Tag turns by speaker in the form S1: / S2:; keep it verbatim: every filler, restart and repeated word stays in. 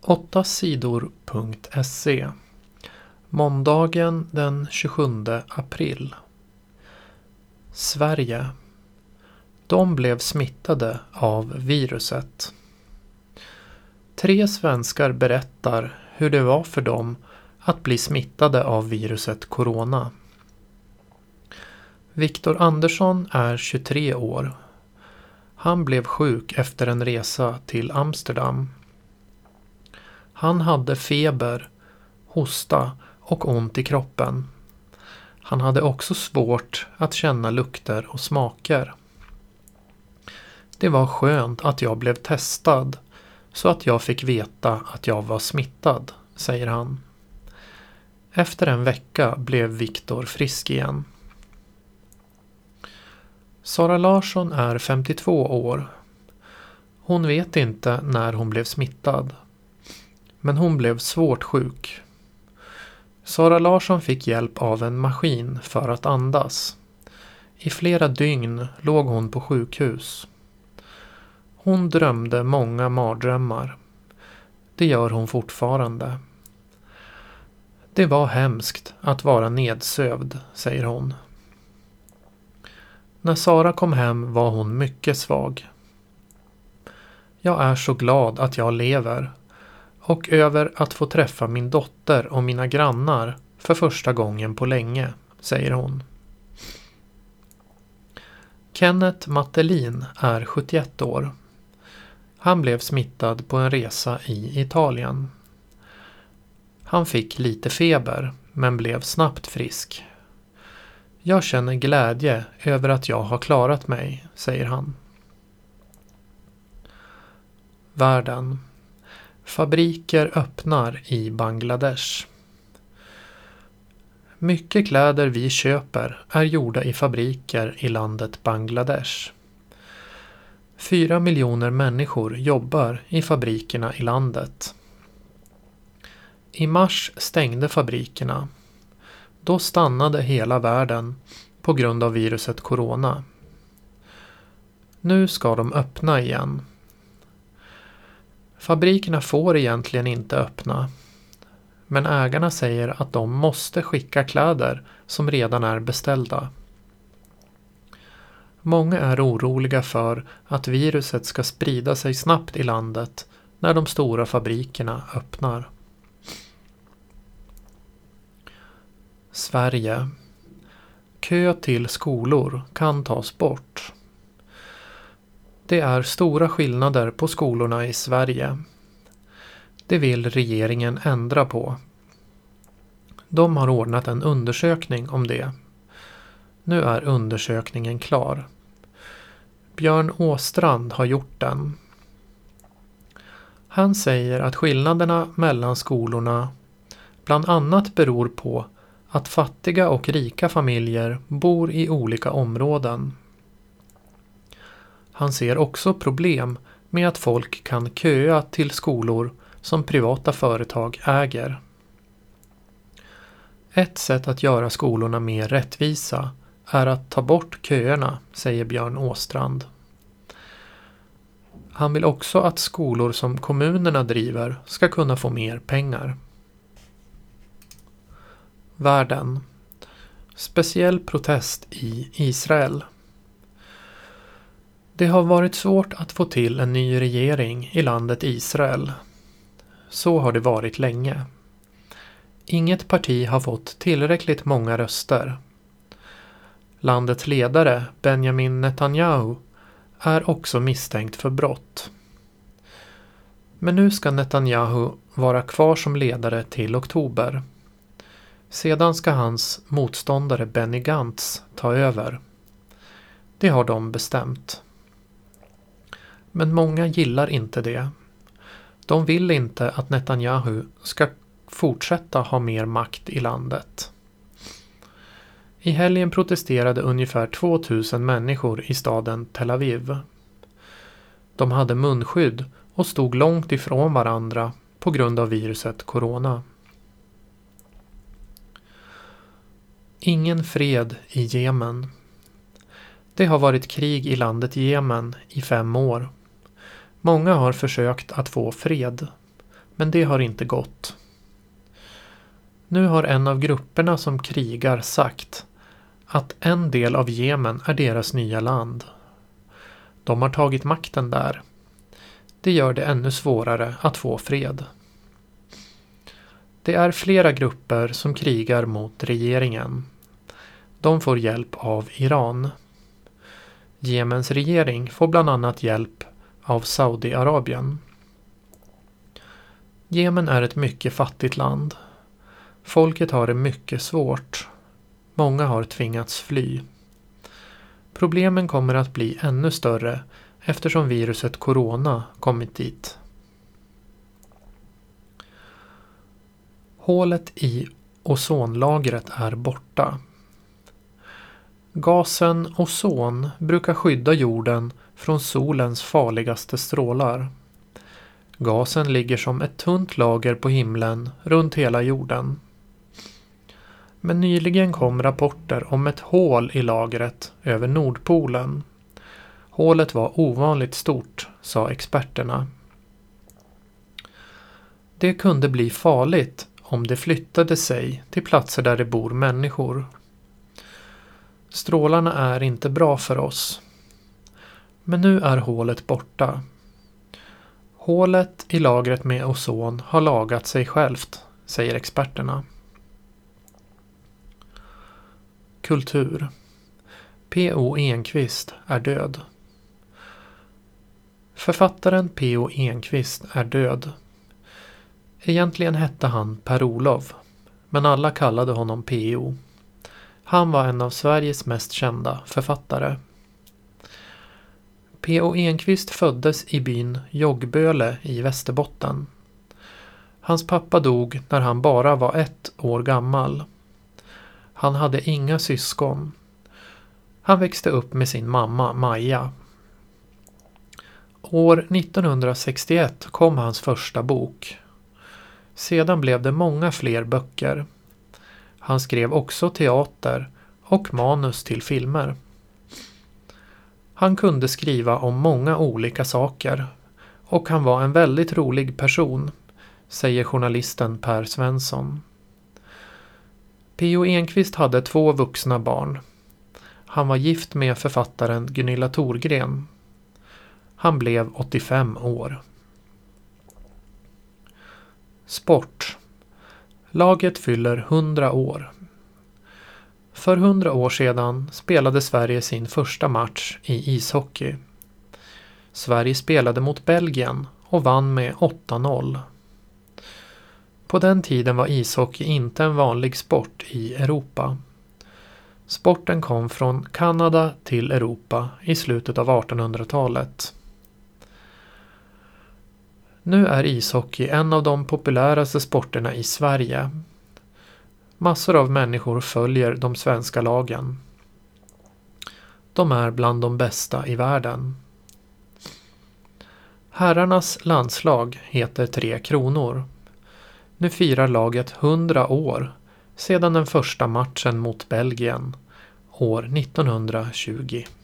S1: åtta sidor punkt se. Måndagen den tjugosjunde april. Sverige. De blev smittade av viruset. Tre svenskar berättar hur det var för dem att bli smittade av viruset corona. Viktor Andersson är tjugotre år. Han blev sjuk efter en resa till Amsterdam. Han hade feber, hosta och ont i kroppen. Han hade också svårt att känna lukter och smaker. Det var skönt att jag blev testad så att jag fick veta att jag var smittad, säger han. Efter en vecka blev Viktor frisk igen. Sara Larsson är femtiotvå år. Hon vet inte när hon blev smittad. Men hon blev svårt sjuk. Sara Larsson fick hjälp av en maskin för att andas. I flera dygn låg hon på sjukhus. Hon drömde många mardrömmar. Det gör hon fortfarande. Det var hemskt att vara nedsövd, säger hon. När Sara kom hem var hon mycket svag. Jag är så glad att jag lever och över att få träffa min dotter och mina grannar för första gången på länge, säger hon. Kenneth Mattelin är sjuttioett år. Han blev smittad på en resa i Italien. Han fick lite feber men blev snabbt frisk. Jag känner glädje över att jag har klarat mig, säger han. Världen. Fabriker öppnar i Bangladesh. Mycket kläder vi köper är gjorda i fabriker i landet Bangladesh. Fyra miljoner människor jobbar i fabrikerna i landet. I mars stängde fabrikerna. Då stannade hela världen på grund av viruset corona. Nu ska de öppna igen. Fabrikerna får egentligen inte öppna. Men ägarna säger att de måste skicka kläder som redan är beställda. Många är oroliga för att viruset ska sprida sig snabbt i landet när de stora fabrikerna öppnar. Sverige. Kö till skolor kan tas bort. Det är stora skillnader på skolorna i Sverige. Det vill regeringen ändra på. De har ordnat en undersökning om det. Nu är undersökningen klar. Björn Åstrand har gjort den. Han säger att skillnaderna mellan skolorna bland annat beror på att fattiga och rika familjer bor i olika områden. Han ser också problem med att folk kan köa till skolor som privata företag äger. Ett sätt att göra skolorna mer rättvisa är att ta bort köerna, säger Björn Åstrand. Han vill också att skolor som kommunerna driver ska kunna få mer pengar. Världen. Speciell protest i Israel. Det har varit svårt att få till en ny regering i landet Israel. Så har det varit länge. Inget parti har fått tillräckligt många röster. Landets ledare, Benjamin Netanyahu, är också misstänkt för brott. Men nu ska Netanyahu vara kvar som ledare till oktober. Sedan ska hans motståndare Benny Gantz ta över. Det har de bestämt. Men många gillar inte det. De vill inte att Netanyahu ska fortsätta ha mer makt i landet. I helgen protesterade ungefär tvåtusen människor i staden Tel Aviv. De hade munskydd och stod långt ifrån varandra på grund av viruset corona. Ingen fred i Jemen. Det har varit krig i landet Jemen i fem år. Många har försökt att få fred. Men det har inte gått. Nu har en av grupperna som krigar sagt att en del av Jemen är deras nya land. De har tagit makten där. Det gör det ännu svårare att få fred. Det är flera grupper som krigar mot regeringen. De får hjälp av Iran. Jemens regering får bland annat hjälp av Saudiarabien. Jemen är ett mycket fattigt land. Folket har det mycket svårt. Många har tvingats fly. Problemen kommer att bli ännu större eftersom viruset corona kommit dit. Hålet i ozonlagret är borta. Gasen ozon brukar skydda jorden från solens farligaste strålar. Gasen ligger som ett tunt lager på himlen runt hela jorden. Men nyligen kom rapporter om ett hål i lagret över Nordpolen. Hålet var ovanligt stort, sa experterna. Det kunde bli farligt om det flyttade sig till platser där det bor människor. Strålarna är inte bra för oss. Men nu är hålet borta. Hålet i lagret med ozon har lagat sig självt, säger experterna. Kultur. P O Enquist är död. Författaren P O Enquist är död. Egentligen hette han Per-Olof, men alla kallade honom P O. Han var en av Sveriges mest kända författare. P O Enquist föddes i byn Joggböle i Västerbotten. Hans pappa dog när han bara var ett år gammal. Han hade inga syskon. Han växte upp med sin mamma Maja. År nittonhundrasextioett kom hans första bok. Sedan blev det många fler böcker. Han skrev också teater och manus till filmer. Han kunde skriva om många olika saker och han var en väldigt rolig person, säger journalisten Per Svensson. P O Enquist hade två vuxna barn. Han var gift med författaren Gunilla Thorgren. Han blev åttiofem år. Sport. Laget fyller hundra år. För hundra år sedan spelade Sverige sin första match i ishockey. Sverige spelade mot Belgien och vann med åtta noll. På den tiden var ishockey inte en vanlig sport i Europa. Sporten kom från Kanada till Europa i slutet av artonhundratalet. Nu är ishockey en av de populäraste sporterna i Sverige. Massor av människor följer de svenska lagen. De är bland de bästa i världen. Herrarnas landslag heter Tre Kronor. Nu firar laget hundra år sedan den första matchen mot Belgien år nittonhundratjugo.